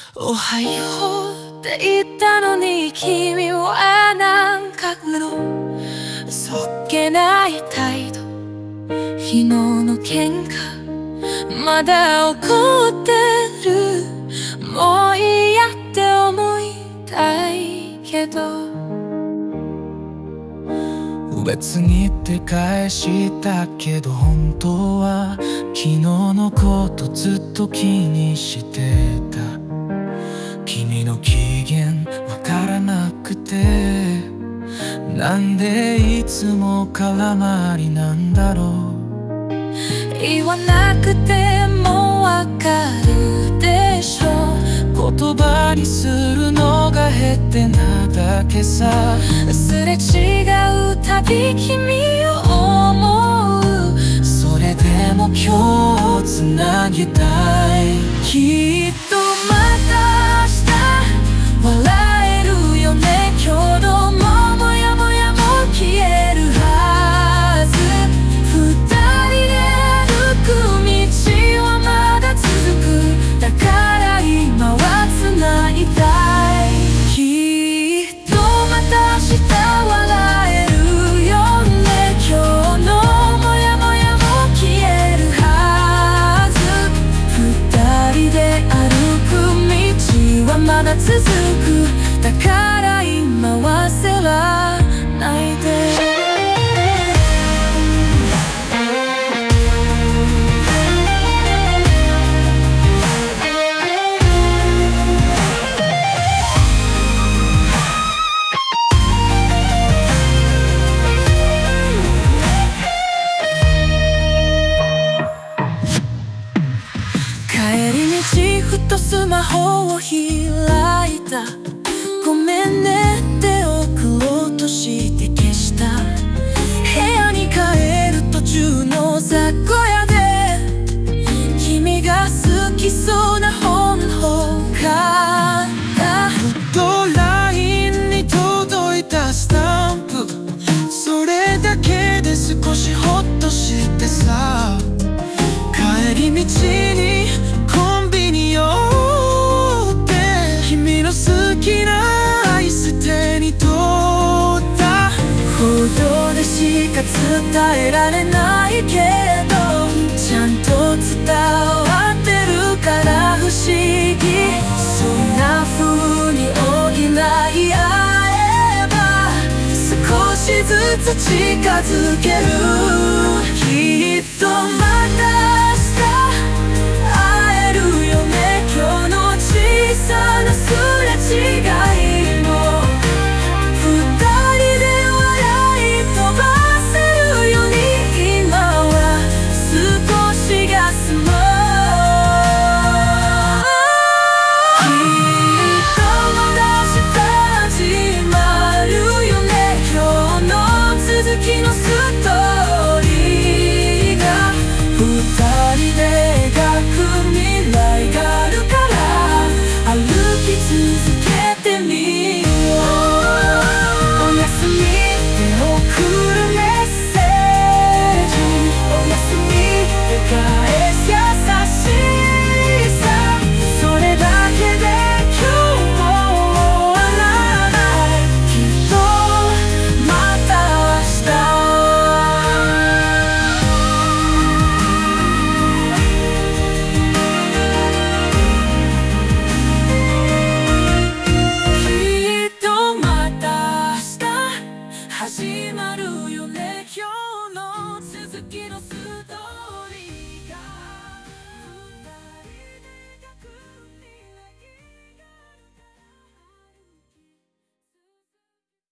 おはようって言ったのに君はなんかそっけない態度。昨日の喧嘩まだ怒ってる。もう嫌って思いたいけど別にって返したけど本当は昨日のことずっと気にしてた。君の機嫌わからなくてなんでいつも空回りなんだろう。言わなくてもわかるでしょ。言葉にするのが減ってなだけさ。すれ違うたび君を思う。それでも今日つなぎたい。きっとまた明日笑えるよね。今日のもやもやも消えるはず。二人で歩く道はまだ続く。だから今は繋いだい。きっとまた明日笑えるよね。今日のもやもやも消えるはず。二人で歩く道はまだ続く。だから今は焦らないで。帰り道ふとスマホを開いた。ごめんねって送ろうとして消した。部屋に帰る途中の雑貨屋で君が好きそうな本を買った。ふと LINE に届いたスタンプ。それだけで少しホッとしてさ。帰り道にコンビニ寄って君の好きなアイス手に取った。報道でしか伝えられないけどちゃんと伝わってるから不思議。そんな風に補い合えば少しずつ近づける。きっとまた